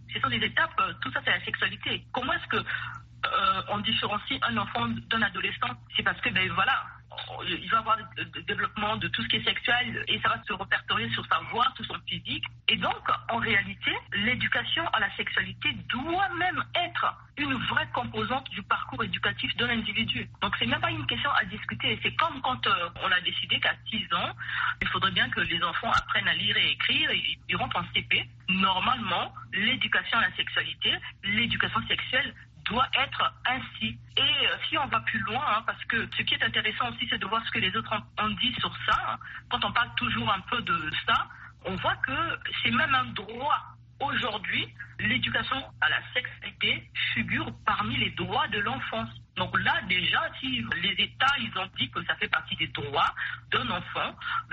Ce sont des étapes, tout ça c'est la sexualité. Comment est-ce que on différencie un enfant d'un adolescent? C'est parce que, il va avoir le développement de tout ce qui est sexuel et ça va se répertorier sur sa voix, sur son physique. Et donc, en réalité, l'éducation à la sexualité doit même être une vraie composante du parcours éducatif d'un individu. Donc, c'est même pas une question à discuter. C'est comme quand on a décidé qu'à 6 ans, il faudrait bien que les enfants apprennent à lire et écrire et ils rentrent en CP. Normalement, l'éducation à la sexualité, l'éducation sexuelle doit être ainsi. Et si on va plus loin, parce que ce qui est intéressant aussi, c'est de voir ce que les autres ont dit sur ça. Quand on parle toujours un peu de ça, on voit que c'est même un droit. Aujourd'hui, l'éducation à la sexualité figure parmi les droits de l'enfance. Donc là, déjà, si les États, ils ont dit que ça fait partie des droits d'un enfant,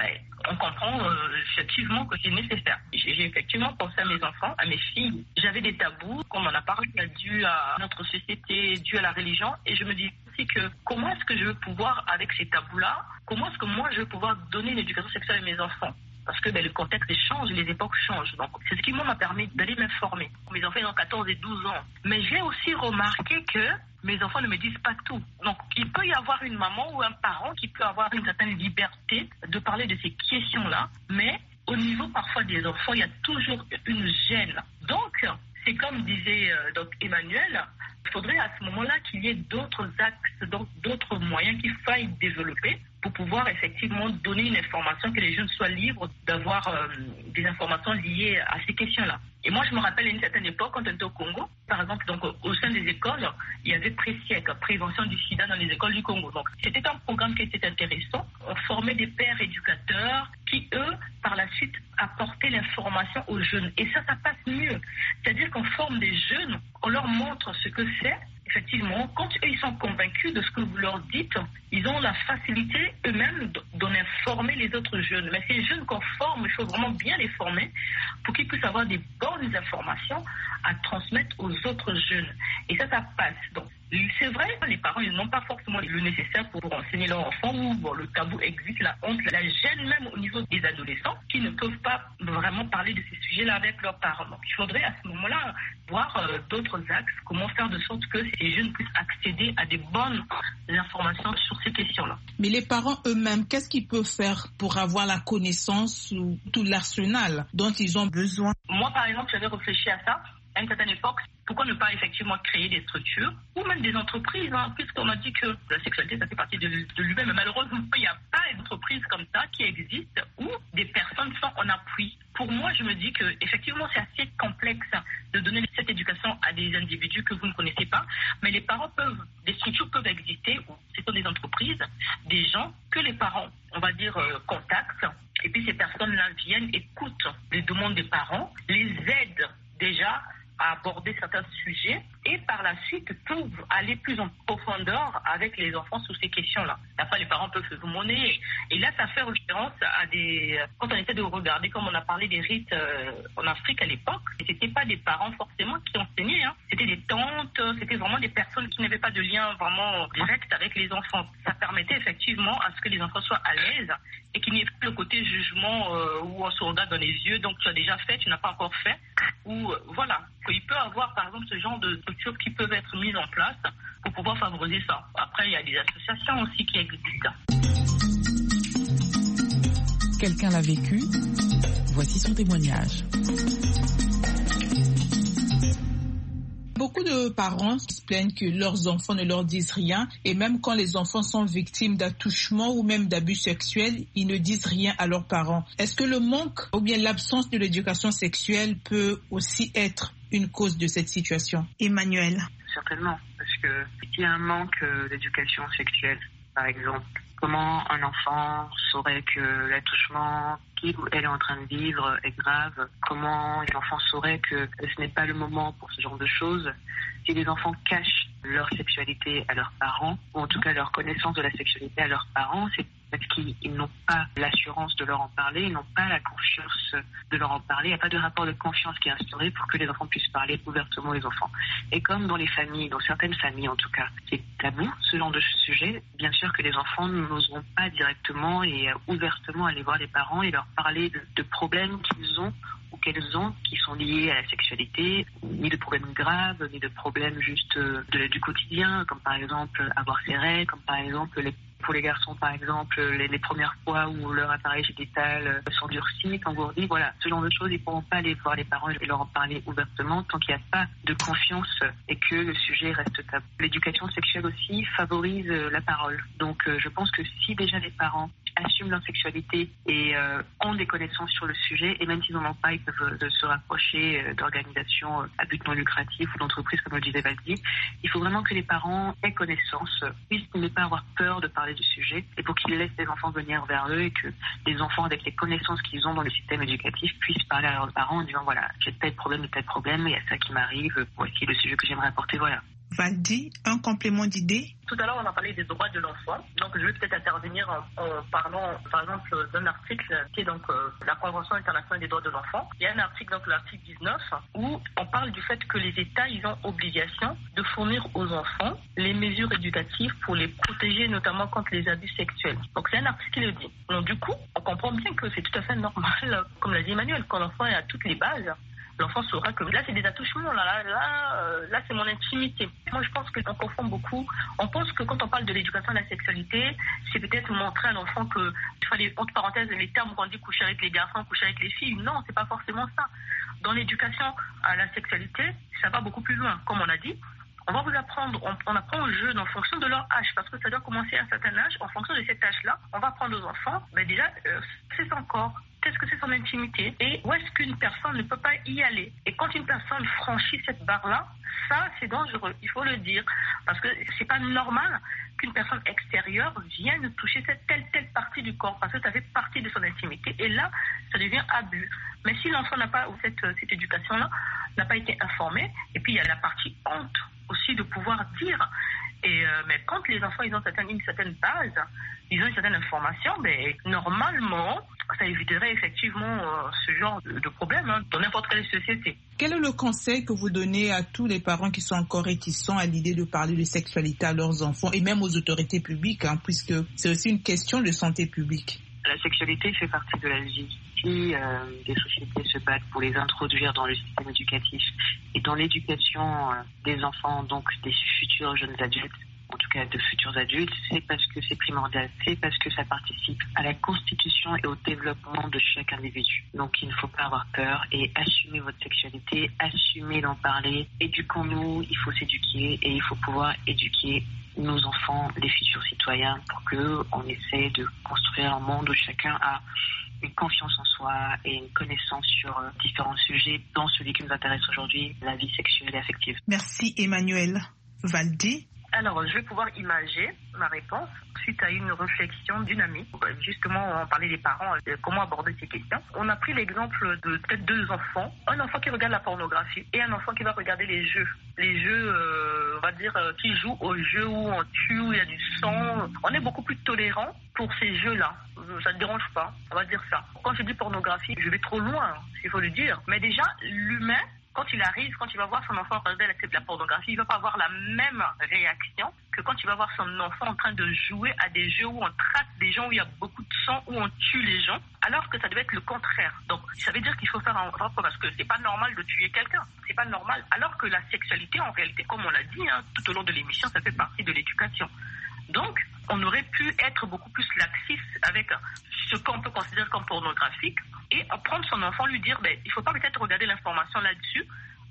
on comprend effectivement que c'est nécessaire. J'ai effectivement pensé à mes enfants, à mes filles. J'avais des tabous, comme on a parlé, dû à notre société, dû à la religion. Et je me dis aussi que comment est-ce que je vais pouvoir, avec ces tabous-là, comment est-ce que moi, je vais pouvoir donner une éducation sexuelle à mes enfants? Parce que le contexte change, les époques changent. Donc, c'est ce qui m'a permis d'aller m'informer. Mes enfants ont 14 et 12 ans. Mais j'ai aussi remarqué que mes enfants ne me disent pas tout. Donc, il peut y avoir une maman ou un parent qui peut avoir une certaine liberté de parler de ces questions-là. Mais au niveau parfois des enfants, il y a toujours une gêne. Donc, c'est comme disait Emmanuel, il faudrait à ce moment-là qu'il y ait d'autres axes, d'autres moyens qu'il faille développer pour pouvoir effectivement donner une information, que les jeunes soient libres d'avoir des informations liées à ces questions-là. Et moi, je me rappelle à une certaine époque, quand on était au Congo, par exemple, donc, au sein des écoles, il y avait PRESIEC, prévention du sida dans les écoles du Congo. Donc, c'était un programme qui était intéressant. On formait des pères éducateurs qui, eux, par la suite, apportaient l'information aux jeunes. Et ça passe mieux. C'est-à-dire qu'on forme des jeunes, on leur montre ce que c'est. Effectivement, quand eux, ils sont convaincus de ce que vous leur dites, ils ont la facilité eux-mêmes d'en informer les autres jeunes. Mais ces jeunes qu'on forme, il faut vraiment bien les former pour qu'ils puissent avoir des bonnes informations à transmettre aux autres jeunes. Et ça passe. Donc, c'est vrai, les parents, ils n'ont pas forcément le nécessaire pour enseigner leurs enfants où le tabou existe, la honte, la gêne même au niveau des adolescents qui ne peuvent pas vraiment parler de ces sujets-là avec leurs parents. Donc, il faudrait à ce moment-là voir d'autres axes, comment faire de sorte que ces jeunes puissent accéder à des bonnes informations sur ces questions-là. Mais les parents eux-mêmes, qu'est-ce qu'ils peuvent faire pour avoir la connaissance ou tout l'arsenal dont ils ont besoin? Moi, par exemple, j'avais réfléchi à ça. À une certaine époque, pourquoi ne pas effectivement créer des structures ou même des entreprises, puisqu'on a dit que la sexualité, ça fait partie de lui-même. Mais malheureusement, il n'y a pas d'entreprise comme ça qui existe où des personnes sont en appui. Pour moi, je me dis que effectivement, c'est assez complexe de donner cette éducation à des individus que vous ne connaissez pas, mais les parents des structures peuvent exister où ce sont des entreprises, des gens que les parents, on va dire, contactent, et puis ces personnes-là viennent, écoutent les demandes des parents, les aident déjà à aborder certains sujets et par la suite peuvent aller plus en profondeur avec les enfants sur ces questions-là. Après, les parents peuvent se monnaie. Et là, ça fait référence à quand on essaie de regarder, comme on a parlé des rites en Afrique à l'époque, c'était pas des parents forcément qui enseignaient, C'était des tantes, c'était vraiment des personnes qui n'avaient pas de lien vraiment direct avec les enfants. Ça permettait effectivement à ce que les enfants soient à l'aise et qu'il n'y ait plus le côté jugement où on se regarde dans les yeux, donc tu as déjà fait, tu n'as pas encore fait, ou voilà. Il peut y avoir par exemple ce genre de structures qui peuvent être mises en place pour pouvoir favoriser ça. Après, il y a des associations aussi qui existent. Quelqu'un l'a vécu, voici son témoignage. Beaucoup de parents se plaignent que leurs enfants ne leur disent rien et même quand les enfants sont victimes d'attouchements ou même d'abus sexuels, ils ne disent rien à leurs parents. Est-ce que le manque ou bien l'absence de l'éducation sexuelle peut aussi être une cause de cette situation? Emmanuel. Certainement, parce que s'il y a un manque d'éducation sexuelle, par exemple, comment un enfant saurait que l'attouchement qu'il ou elle est en train de vivre est grave? Comment l'enfant saurait que ce n'est pas le moment pour ce genre de choses? Si les enfants cachent leur sexualité à leurs parents, ou en tout cas leur connaissance de la sexualité à leurs parents, c'est parce qu'ils n'ont pas l'assurance de leur en parler, ils n'ont pas la confiance de leur en parler. Il n'y a pas de rapport de confiance qui est instauré pour que les enfants puissent parler ouvertement aux enfants. Et comme dans les familles, dans certaines familles en tout cas, c'est tabou ce genre de sujet, bien sûr que les enfants n'oseront pas directement et ouvertement aller voir les parents et leur parler de problèmes qu'ils ont ou qu'elles ont qui sont liés à la sexualité, ni de problèmes graves, ni de problèmes juste du quotidien, comme par exemple avoir ses règles, comme par exemple pour les garçons, par exemple, les premières fois où leur appareil génital s'endurcit, s'engourdit, voilà, ce genre de choses, ils ne pourront pas aller voir les parents et leur en parler ouvertement tant qu'il n'y a pas de confiance et que le sujet reste tabou. L'éducation sexuelle aussi favorise la parole. Donc, je pense que si déjà les parents assument leur sexualité et ont des connaissances sur le sujet, et même s'ils n'en ont pas, ils peuvent se rapprocher d'organisations à but non lucratif ou d'entreprises, comme le disait Valdi. Il faut vraiment que les parents aient connaissance, puissent ne pas avoir peur de parler du sujet, et pour qu'ils laissent les enfants venir vers eux et que les enfants, avec les connaissances qu'ils ont dans le système éducatif, puissent parler à leurs parents en disant voilà, j'ai tel problème, il y a ça qui m'arrive, voici le sujet que j'aimerais apporter, voilà. Valdi, un complément d'idée? Tout à l'heure, on a parlé des droits de l'enfant. Donc, je vais peut-être intervenir en parlant, par exemple, d'un article qui est donc la Convention internationale des droits de l'enfant. Il y a un article, donc l'article 19, où on parle du fait que les États, ils ont obligation de fournir aux enfants les mesures éducatives pour les protéger, notamment contre les abus sexuels. Donc, c'est un article qui le dit. Donc, du coup, on comprend bien que c'est tout à fait normal, comme l'a dit Emmanuel, quand l'enfant est à toutes les bases. L'enfant saura que là, c'est des attouchements, là, c'est mon intimité. Moi, je pense qu'on confond beaucoup. On pense que quand on parle de l'éducation à la sexualité, c'est peut-être montrer à l'enfant que, il faut les, entre parenthèses, les termes qu'on dit coucher avec les garçons, coucher avec les filles. Non, c'est pas forcément ça. Dans l'éducation à la sexualité, ça va beaucoup plus loin. Comme on a dit, on va vous apprendre, on apprend aux jeunes en fonction de leur âge, parce que ça doit commencer à un certain âge. En fonction de cet âge-là, on va apprendre aux enfants, déjà, c'est son corps. Qu'est-ce que c'est son intimité et où est-ce qu'une personne ne peut pas y aller. Et quand une personne franchit cette barre-là, ça, c'est dangereux, il faut le dire. Parce que c'est pas normal qu'une personne extérieure vienne toucher cette telle partie du corps, parce que ça fait partie de son intimité. Et là, ça devient abus. Mais si l'enfant n'a pas, ou cette éducation-là, n'a pas été informé, et puis il y a la partie honte aussi de pouvoir dire. Mais quand les enfants ils ont une certaine base, ils ont une certaine information, normalement, ça éviterait effectivement ce genre de problème dans n'importe quelle société. Quel est le conseil que vous donnez à tous les parents qui sont encore réticents à l'idée de parler de sexualité à leurs enfants et même aux autorités publiques, puisque c'est aussi une question de santé publique? La sexualité fait partie de la vie. Si des sociétés se battent pour les introduire dans le système éducatif et dans l'éducation des enfants, donc des futurs jeunes adultes, en tout cas de futurs adultes, c'est parce que c'est primordial, c'est parce que ça participe à la constitution et au développement de chaque individu. Donc il ne faut pas avoir peur et assumer votre sexualité, assumer d'en parler, éduquons-nous, il faut s'éduquer et il faut pouvoir éduquer nos enfants, les futurs citoyens, pour qu'on essaie de construire un monde où chacun a une confiance en soi et une connaissance sur différents sujets, dont celui qui nous intéresse aujourd'hui, la vie sexuelle et affective. Merci Emmanuel. Valdi? Alors, je vais pouvoir imager ma réponse suite à une réflexion d'une amie. Justement, on parlait des parents, comment aborder ces questions. On a pris l'exemple de peut-être deux enfants. Un enfant qui regarde la pornographie et un enfant qui va regarder les jeux. Les jeux, on va dire, qui jouent aux jeux où on tue, où il y a du sang. On est beaucoup plus tolérant pour ces jeux-là. Ça ne dérange pas, on va dire ça. Quand je dis pornographie, je vais trop loin, il faut le dire. Mais déjà, l'humain, quand il arrive, quand il va voir son enfant regarder la pornographie, il ne va pas avoir la même réaction que quand il va voir son enfant en train de jouer à des jeux où on traque des gens, où il y a beaucoup de sang, où on tue les gens, alors que ça devait être le contraire. Donc, ça veut dire qu'il faut faire un rapport, parce que c'est pas normal de tuer quelqu'un. C'est pas normal. Alors que la sexualité, en réalité, comme on l'a dit, tout au long de l'émission, ça fait partie de l'éducation. Donc, on aurait pu être beaucoup plus laxiste avec ce qu'on peut considérer comme pornographique et prendre son enfant, lui dire, il ne faut pas peut-être regarder l'information là-dessus.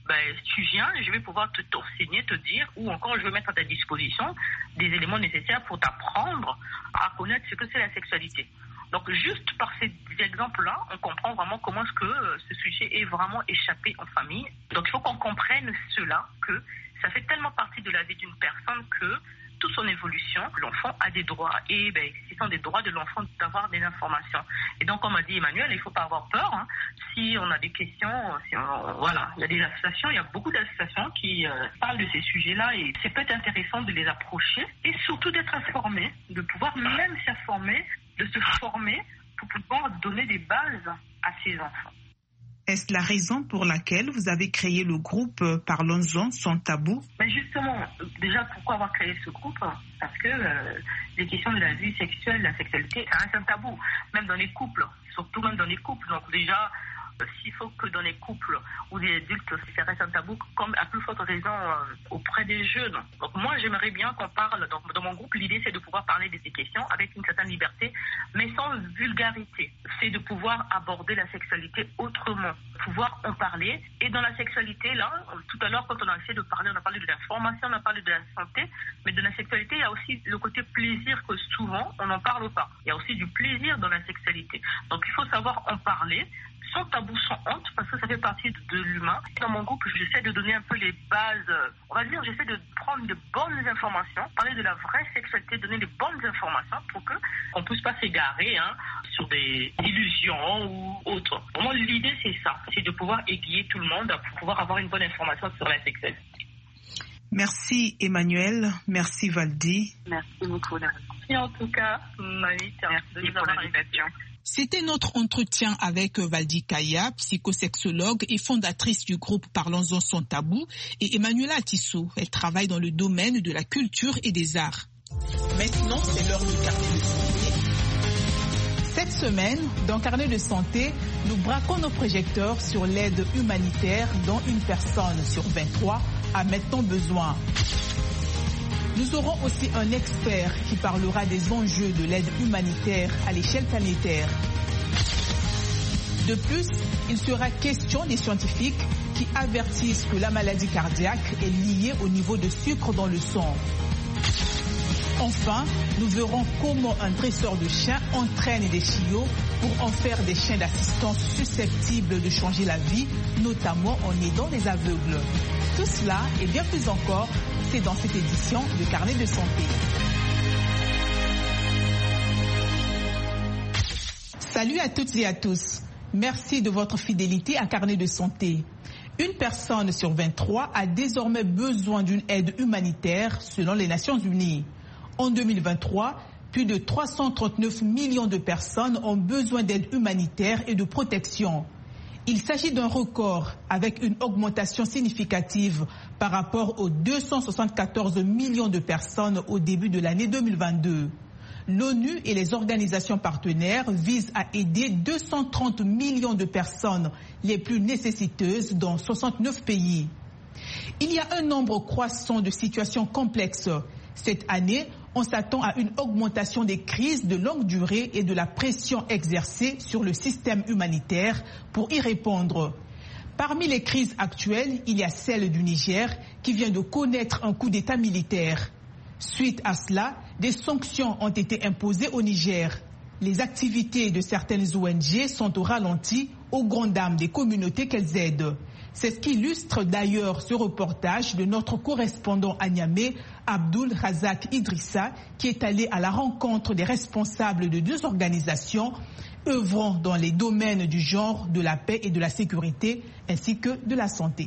Tu viens, je vais pouvoir t'enseigner, te dire, ou encore je vais mettre à ta disposition des éléments nécessaires pour t'apprendre à connaître ce que c'est la sexualité. Donc, juste par ces exemples-là, on comprend vraiment comment est-ce que ce sujet est vraiment échappé en famille. Donc, il faut qu'on comprenne cela, que ça fait tellement partie de la vie d'une personne que toute son évolution, l'enfant a des droits. Et ce sont des droits de l'enfant d'avoir des informations. Et donc, comme a dit Emmanuel, il ne faut pas avoir peur. Si on a des questions, voilà, il y a des associations, il y a beaucoup d'associations qui parlent de ces sujets-là et c'est peut-être intéressant de les approcher et surtout d'être informé, de pouvoir même s'informer, de se former pour pouvoir donner des bases à ces enfants. Est-ce la raison pour laquelle vous avez créé le groupe Parlons-en sans tabou? Justement, déjà, pourquoi avoir créé ce groupe? Parce que les questions de la vie sexuelle, la sexualité, ça reste un tabou, même dans les couples, surtout même dans les couples. Donc déjà, s'il faut que dans les couples ou des adultes, ça reste un tabou, comme à plus forte raison auprès des jeunes. Donc moi, j'aimerais bien qu'on parle, dans mon groupe, l'idée c'est de pouvoir parler de ces questions avec une certaine liberté, mais sans vulgarité. C'est de pouvoir aborder la sexualité autrement, pouvoir en parler. Et dans la sexualité, là, tout à l'heure, quand on a essayé de parler, on a parlé de l'information, on a parlé de la santé, mais de la sexualité, il y a aussi le côté plaisir que souvent, on n'en parle pas. Il y a aussi du plaisir dans la sexualité. Donc il faut savoir en parler, sans tabou, sans honte, parce que ça fait partie de l'humain. Dans mon groupe, j'essaie de donner un peu les bases, on va dire, j'essaie de prendre de bonnes informations, parler de la vraie sexualité, donner les bonnes informations pour qu'on ne puisse pas s'égarer sur des illusions ou autres. Vraiment, l'idée, c'est ça, c'est de pouvoir aiguiller tout le monde pour pouvoir avoir une bonne information sur la sexualité. Merci Emmanuel, merci Valdi. Merci beaucoup. Merci en tout cas, Maït, de nous avoir l'invitation. C'était notre entretien avec Valdi Kaya, psychosexologue et fondatrice du groupe Parlons-en sans tabou, et Emmanuela Tissot. Elle travaille dans le domaine de la culture et des arts. Maintenant, c'est l'heure du carnet de santé. Cette semaine, dans Carnet de santé, nous braquons nos projecteurs sur l'aide humanitaire dont une personne sur 23 a maintenant besoin. Nous aurons aussi un expert qui parlera des enjeux de l'aide humanitaire à l'échelle planétaire. De plus, il sera question des scientifiques qui avertissent que la maladie cardiaque est liée au niveau de sucre dans le sang. Enfin, nous verrons comment un dresseur de chiens entraîne des chiots pour en faire des chiens d'assistance susceptibles de changer la vie, notamment en aidant les aveugles. Tout cela et bien plus encore, c'est dans cette édition de Carnet de santé. Salut à toutes et à tous. Merci de votre fidélité à Carnet de santé. Une personne sur 23 a désormais besoin d'une aide humanitaire selon les Nations Unies. En 2023, plus de 339 millions de personnes ont besoin d'aide humanitaire et de protection. Il s'agit d'un record avec une augmentation significative par rapport aux 274 millions de personnes au début de l'année 2022. L'ONU et les organisations partenaires visent à aider 230 millions de personnes les plus nécessiteuses dans 69 pays. Il y a un nombre croissant de situations complexes. Cette année, on s'attend à une augmentation des crises de longue durée et de la pression exercée sur le système humanitaire pour y répondre. Parmi les crises actuelles, il y a celle du Niger qui vient de connaître un coup d'État militaire. Suite à cela, des sanctions ont été imposées au Niger. Les activités de certaines ONG sont au ralenti, aux grandes dames des communautés qu'elles aident. C'est ce qu'illustre d'ailleurs ce reportage de notre correspondant à Niamey, Abdul Razak Idrissa, qui est allé à la rencontre des responsables de deux organisations œuvrant dans les domaines du genre, de la paix et de la sécurité, ainsi que de la santé.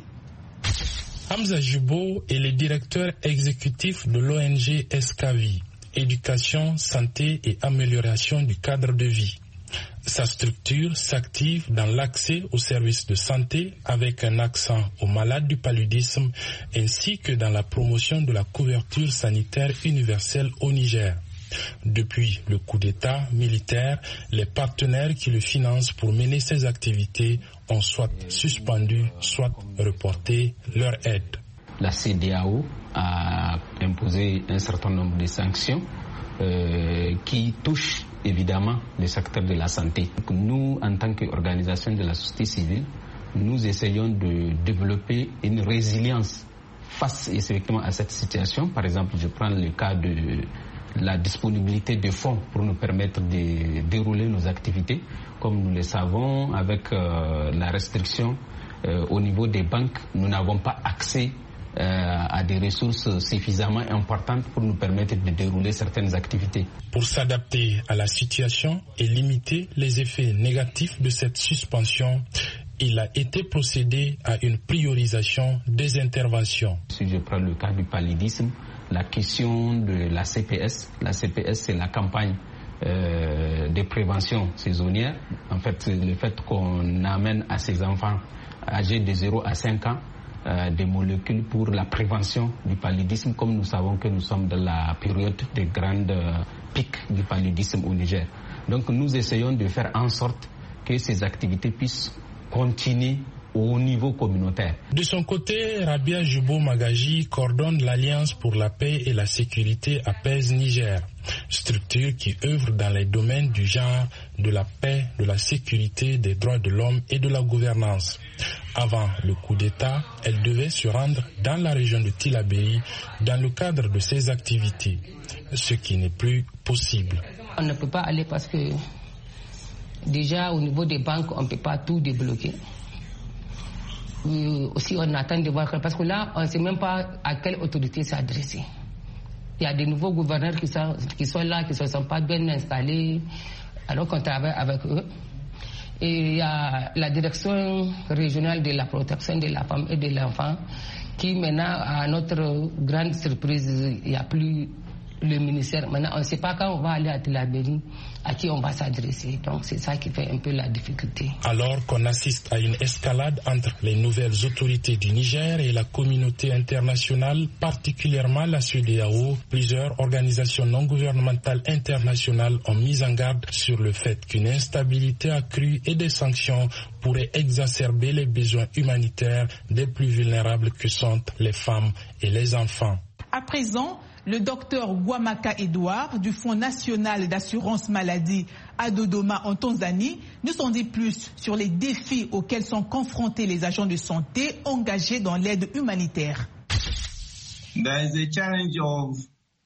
Hamza Jubo est le directeur exécutif de l'ONG Escavi, Éducation, Santé et Amélioration du cadre de vie. Sa structure s'active dans l'accès aux services de santé avec un accent aux malades du paludisme ainsi que dans la promotion de la couverture sanitaire universelle au Niger. Depuis le coup d'État militaire, les partenaires qui le financent pour mener ces activités ont soit suspendu, soit reporté leur aide. La CEDEAO a imposé un certain nombre de sanctions qui touchent évidemment le secteur de la santé. Nous, en tant qu'organisation de la société civile, nous essayons de développer une résilience face effectivement à cette situation. Par exemple, je prends le cas de la disponibilité de fonds pour nous permettre de dérouler nos activités. Comme nous le savons, avec la restriction au niveau des banques, nous n'avons pas accès a des ressources suffisamment importantes pour nous permettre de dérouler certaines activités. Pour s'adapter à la situation et limiter les effets négatifs de cette suspension, il a été procédé à une priorisation des interventions. Si je prends le cas du paludisme, la question de la CPS c'est la campagne de prévention saisonnière. En fait, c'est le fait qu'on amène à ces enfants âgés de 0 à 5 ans des molécules pour la prévention du paludisme, comme nous savons que nous sommes dans la période de grandes pics du paludisme au Niger. Donc nous essayons de faire en sorte que ces activités puissent continuer au niveau communautaire. De son côté, Rabia Jubo Magaji coordonne l'Alliance pour la paix et la sécurité APES Niger, structure qui œuvre dans les domaines du genre, de la paix, de la sécurité, des droits de l'homme et de la gouvernance. Avant le coup d'État, elle devait se rendre dans la région de Tillabéri dans le cadre de ses activités, ce qui n'est plus possible. On ne peut pas aller parce que déjà au niveau des banques, on ne peut pas tout débloquer. Aussi on attend de voir, parce que là on ne sait même pas à quelle autorité s'adresser. Il y a des nouveaux gouverneurs qui sont là, qui ne se sont pas bien installés alors qu'on travaille avec eux. Et il y a la direction régionale de la protection de la femme et de l'enfant qui maintenant, à notre grande surprise, il n'y a plus le ministère. Maintenant, on ne sait pas quand on va aller à Tillabéri, à qui on va s'adresser. Donc c'est ça qui fait un peu la difficulté. Alors qu'on assiste à une escalade entre les nouvelles autorités du Niger et la communauté internationale, particulièrement la CEDEAO, plusieurs organisations non gouvernementales internationales ont mis en garde sur le fait qu'une instabilité accrue et des sanctions pourraient exacerber les besoins humanitaires des plus vulnérables que sont les femmes et les enfants. À présent, le docteur Guamaka Edouard du Fonds national d'assurance maladie à Dodoma en Tanzanie nous en dit plus sur les défis auxquels sont confrontés les agents de santé engagés dans l'aide humanitaire. There is a challenge of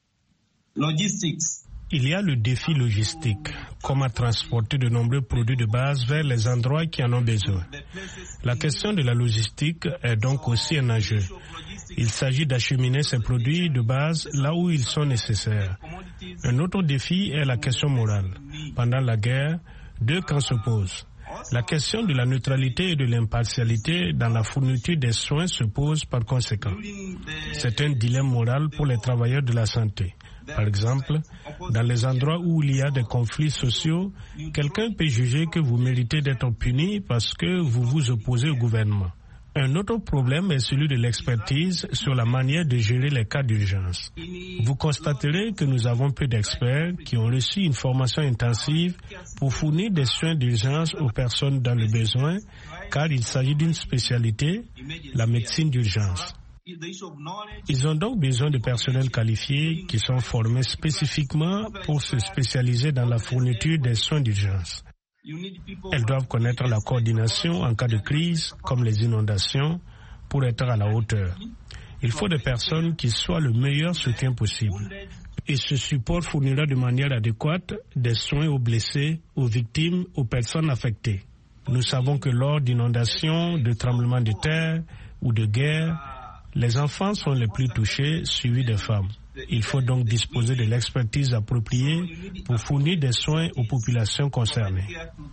logistics. Il y a le défi logistique, comment transporter de nombreux produits de base vers les endroits qui en ont besoin. La question de la logistique est donc aussi un enjeu. Il s'agit d'acheminer ces produits de base là où ils sont nécessaires. Un autre défi est la question morale. Pendant la guerre, deux camps s'opposent. La question de la neutralité et de l'impartialité dans la fourniture des soins se pose par conséquent. C'est un dilemme moral pour les travailleurs de la santé. Par exemple, dans les endroits où il y a des conflits sociaux, quelqu'un peut juger que vous méritez d'être puni parce que vous vous opposez au gouvernement. Un autre problème est celui de l'expertise sur la manière de gérer les cas d'urgence. Vous constaterez que nous avons peu d'experts qui ont reçu une formation intensive pour fournir des soins d'urgence aux personnes dans le besoin, car il s'agit d'une spécialité, la médecine d'urgence. Ils ont donc besoin de personnel qualifié qui sont formés spécifiquement pour se spécialiser dans la fourniture des soins d'urgence. Elles doivent connaître la coordination en cas de crise, comme les inondations, pour être à la hauteur. Il faut des personnes qui soient le meilleur soutien possible. Et ce support fournira de manière adéquate des soins aux blessés, aux victimes, aux personnes affectées. Nous savons que lors d'inondations, de tremblements de terre ou de guerre, les enfants sont les plus touchés, suivis des femmes. Il faut donc disposer de l'expertise appropriée pour fournir des soins aux populations concernées.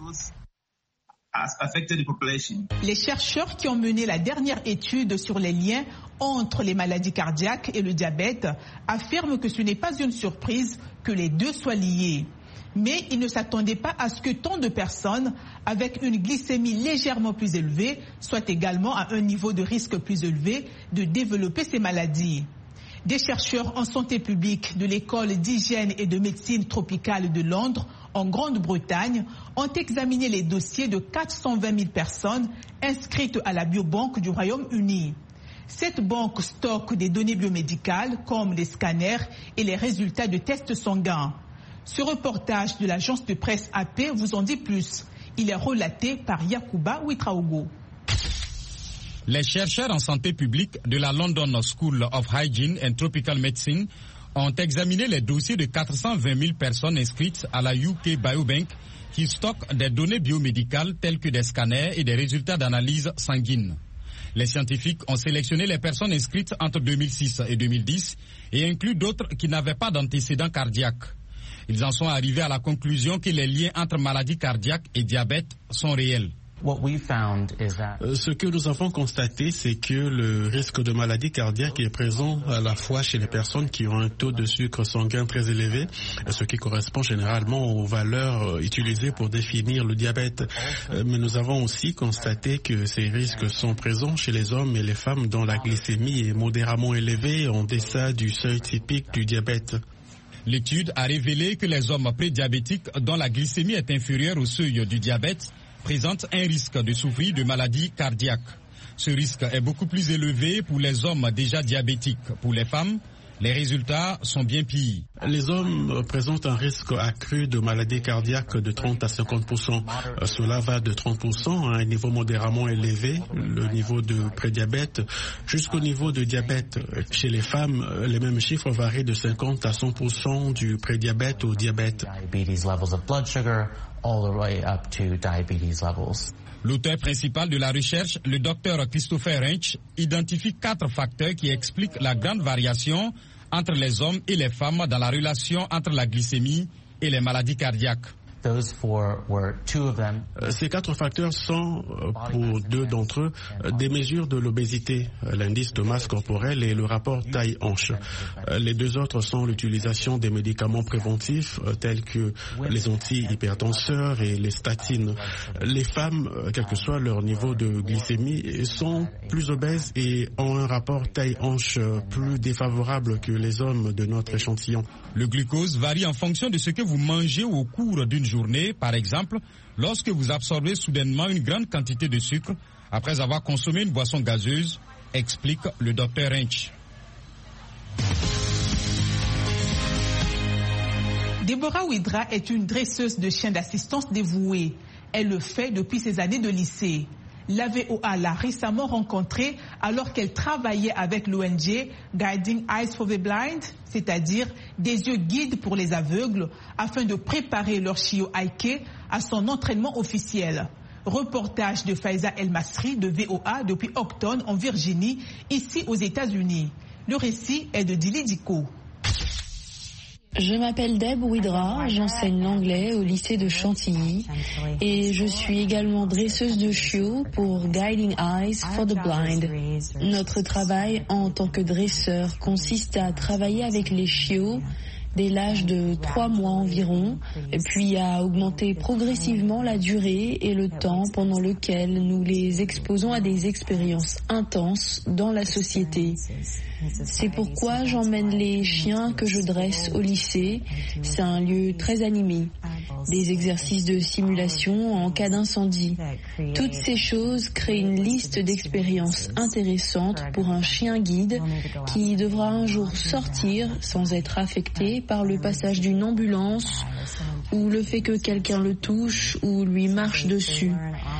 Les chercheurs qui ont mené la dernière étude sur les liens entre les maladies cardiaques et le diabète affirment que ce n'est pas une surprise que les deux soient liés. Mais ils ne s'attendaient pas à ce que tant de personnes avec une glycémie légèrement plus élevée soient également à un niveau de risque plus élevé de développer ces maladies. Des chercheurs en santé publique de l'école d'hygiène et de médecine tropicale de Londres, en Grande-Bretagne, ont examiné les dossiers de 420 000 personnes inscrites à la biobanque du Royaume-Uni. Cette banque stocke des données biomédicales comme des scanners et les résultats de tests sanguins. Ce reportage de l'agence de presse AP vous en dit plus. Il est relaté par Yacouba Ouitraogo. Les chercheurs en santé publique de la London School of Hygiene and Tropical Medicine ont examiné les dossiers de 420 000 personnes inscrites à la UK Biobank qui stocke des données biomédicales telles que des scanners et des résultats d'analyse sanguine. Les scientifiques ont sélectionné les personnes inscrites entre 2006 et 2010 et inclus d'autres qui n'avaient pas d'antécédents cardiaques. Ils en sont arrivés à la conclusion que les liens entre maladie cardiaque et diabète sont réels. Ce que nous avons constaté, c'est que le risque de maladie cardiaque est présent à la fois chez les personnes qui ont un taux de sucre sanguin très élevé, ce qui correspond généralement aux valeurs utilisées pour définir le diabète. Mais nous avons aussi constaté que ces risques sont présents chez les hommes et les femmes dont la glycémie est modérément élevée en deçà du seuil typique du diabète. L'étude a révélé que les hommes prédiabétiques dont la glycémie est inférieure au seuil du diabète présentent un risque de souffrir de maladies cardiaques. Ce risque est beaucoup plus élevé pour les hommes déjà diabétiques. Pour les femmes, les résultats sont bien pires. Les hommes présentent un risque accru de maladies cardiaques de 30 à 50%. Cela va de 30% à un niveau modérément élevé, le niveau de prédiabète, jusqu'au niveau de diabète. Chez les femmes, les mêmes chiffres varient de 50 à 100% du prédiabète au diabète. L'auteur principal de la recherche, le docteur Christopher Rench, identifie 4 facteurs qui expliquent la grande variation entre les hommes et les femmes dans la relation entre la glycémie et les maladies cardiaques. Ces 4 facteurs sont, pour 2 d'entre eux, des mesures de l'obésité, l'indice de masse corporelle et le rapport taille-hanche. Les 2 autres sont l'utilisation des médicaments préventifs tels que les antihypertenseurs et les statines. Les femmes, quel que soit leur niveau de glycémie, sont plus obèses et ont un rapport taille-hanche plus défavorable que les hommes de notre échantillon. Le glucose varie en fonction de ce que vous mangez au cours d'une journée. Par exemple, lorsque vous absorbez soudainement une grande quantité de sucre après avoir consommé une boisson gazeuse, explique le docteur Rench. Deborah Widra est une dresseuse de chiens d'assistance dévouée. Elle le fait depuis ses années de lycée. L'AVOA l'a récemment rencontrée alors qu'elle travaillait avec l'ONG Guiding Eyes for the Blind, c'est-à-dire des yeux guides pour les aveugles, afin de préparer leur chiot Aike à son entraînement officiel. Reportage de Faiza El Masri de VOA depuis Octon en Virginie, ici aux États-Unis. Le récit est de Dili Diko. Je m'appelle Deb Widra, j'enseigne l'anglais au lycée de Chantilly et je suis également dresseuse de chiots pour Guiding Eyes for the Blind. Notre travail en tant que dresseur consiste à travailler avec les chiots dès l'âge de 3 mois environ, puis à augmenter progressivement la durée et le temps pendant lequel nous les exposons à des expériences intenses dans la société. C'est pourquoi j'emmène les chiens que je dresse au lycée. C'est un lieu très animé. Des exercices de simulation en cas d'incendie. Toutes ces choses créent une liste d'expériences intéressantes pour un chien guide qui devra un jour sortir sans être affecté par le passage d'une ambulance ou le fait que quelqu'un le touche ou lui marche dessus.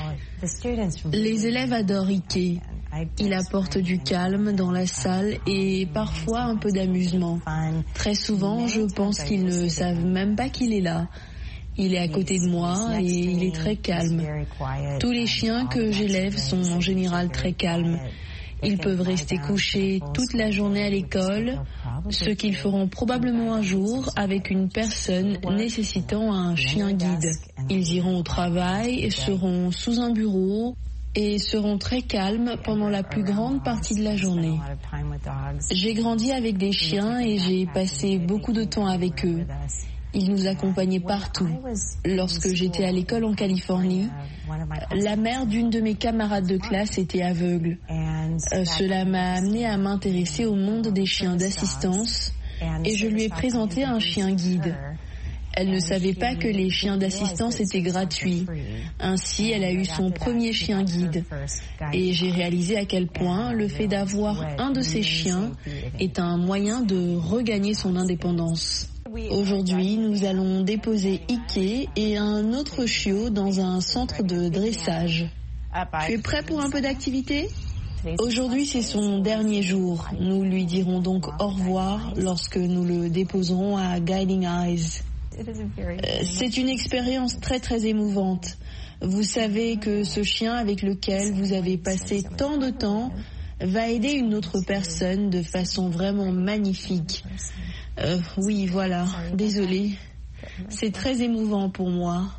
Les élèves adorent Ike. Il apporte du calme dans la salle et parfois un peu d'amusement. Très souvent, je pense qu'ils ne savent même pas qu'il est là. Il est à côté de moi et il est très calme. Tous les chiens que j'élève sont en général très calmes. Ils peuvent rester couchés toute la journée à l'école, ce qu'ils feront probablement un jour avec une personne nécessitant un chien guide. Ils iront au travail, seront sous un bureau et seront très calmes pendant la plus grande partie de la journée. J'ai grandi avec des chiens et j'ai passé beaucoup de temps avec eux. Ils nous accompagnaient partout. Lorsque j'étais à l'école en Californie, la mère d'une de mes camarades de classe était aveugle. Cela m'a amené à m'intéresser au monde des chiens d'assistance et je lui ai présenté un chien guide. Elle ne savait pas que les chiens d'assistance étaient gratuits. Ainsi, elle a eu son premier chien guide. Et j'ai réalisé à quel point le fait d'avoir un de ces chiens est un moyen de regagner son indépendance. Aujourd'hui, nous allons déposer Ike et un autre chiot dans un centre de dressage. Tu es prêt pour un peu d'activité ? Aujourd'hui, c'est son dernier jour. Nous lui dirons donc au revoir lorsque nous le déposerons à Guiding Eyes. C'est une expérience très très émouvante. Vous savez que ce chien avec lequel vous avez passé tant de temps va aider une autre personne de façon vraiment magnifique. Oui, voilà, désolée. C'est très émouvant pour moi.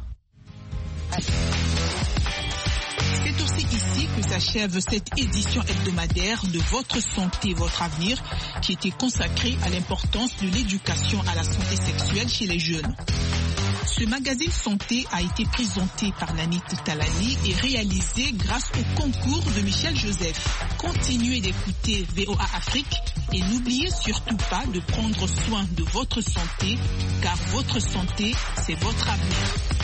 C'est aussi ici que s'achève cette édition hebdomadaire de Votre santé, votre avenir, qui était consacrée à l'importance de l'éducation à la santé sexuelle chez les jeunes. Ce magazine santé a été présenté par Nanit Talani et réalisé grâce au concours de Michel Joseph. Continuez d'écouter VOA Afrique et n'oubliez surtout pas de prendre soin de votre santé, car votre santé, c'est votre avenir.